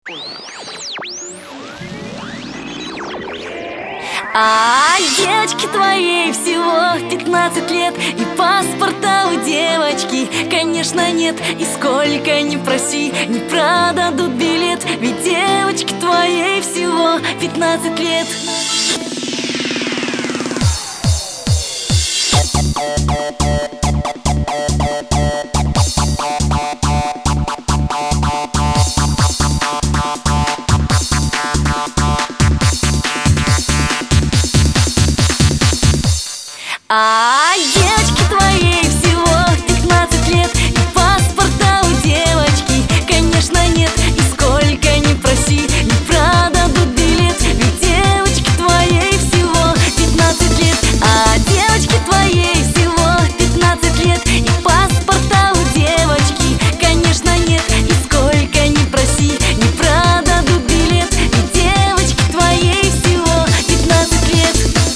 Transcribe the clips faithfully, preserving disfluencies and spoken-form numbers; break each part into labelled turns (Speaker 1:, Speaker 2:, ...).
Speaker 1: А девочке твоей всего пятнадцать лет, и паспорта у девочки, конечно, нет. И сколько ни проси, не продадут билет, ведь девочке твоей всего пятнадцать лет. А девочке твоей всего пятнадцать лет, и паспорта у девочки, конечно, нет. И сколько ни проси, не продадут билет, ведь девочке твоей всего пятнадцать лет. А девочке твоей всего пятнадцать лет, и паспорта у девочки, конечно, нет. И сколько ни проси, не продадут билет, ведь девочке твоей всего пятнадцать лет.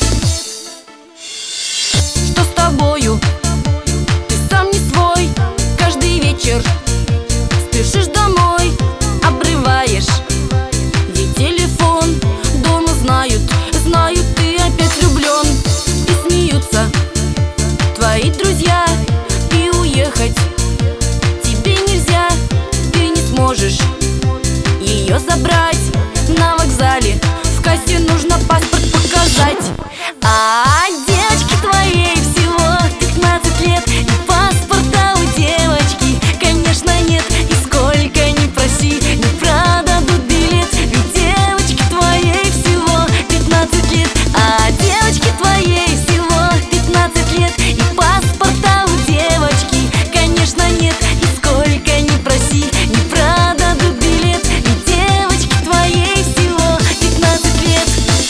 Speaker 1: Что с тобою? Ты сам не свой. Каждый вечер спешишь домой, обрываешь ей телефон. Дома знают, знают, ты опять влюблен. И смеются твои друзья. И уехать тебе нельзя. Ты не сможешь ее забрать. На вокзале в кассе нужно паспорт показать. А девочке твоей всего пятнадцать лет, и паспорта у девочки, конечно, нет. И сколько ни проси, не продадут билет, ведь девочке твоей всего пятнадцать лет. А девочке твоей всего пятнадцать лет, и паспорта у девочки, конечно, нет. И сколько ни проси, не продадут билет, ведь девочке твоей всего пятнадцать лет.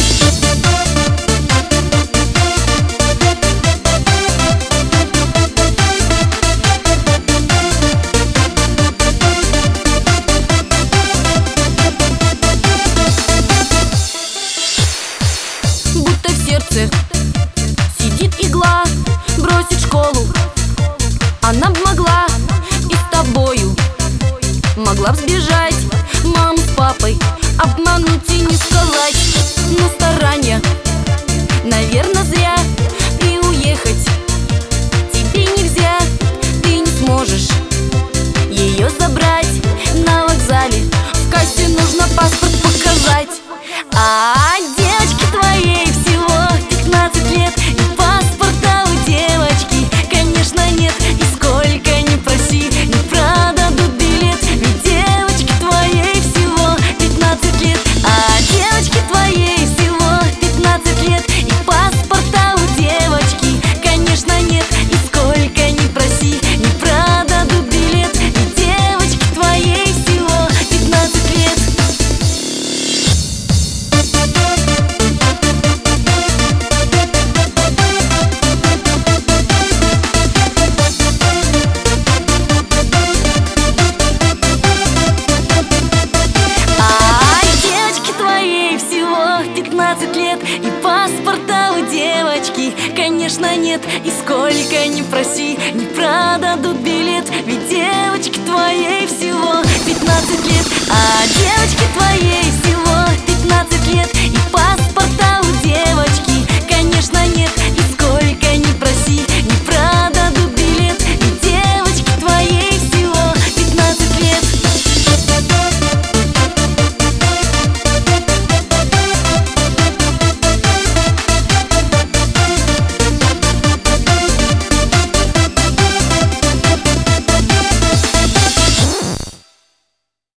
Speaker 1: Будто в сердце сидит игла, бросит школу она б могла, и с тобою могла б сбежать. Маму с папой обмануть и не сказать. Но старания, наверное, зря. И уехать тебе нельзя. Ты не сможешь ее забрать. На вокзале в кассе нужно паспорт показать. А девочке твоей всего пятнадцать лет, и паспорта у девочки, конечно, нет. И сколько ни проси, не продадут билет, ведь девочке твоей всего пятнадцать лет. А девочке твоей всего пятнадцать лет, и паспорта у девочки, конечно, нет. И сколько ни проси, не продадут билет, ведь девочке твоей всего пятнадцать лет. А девочке твоей всего пятнадцать лет, и паспорта у девочки, конечно, нет. И сколько ни проси, не продадут билет, ведь девочке твоей всего пятнадцать лет. А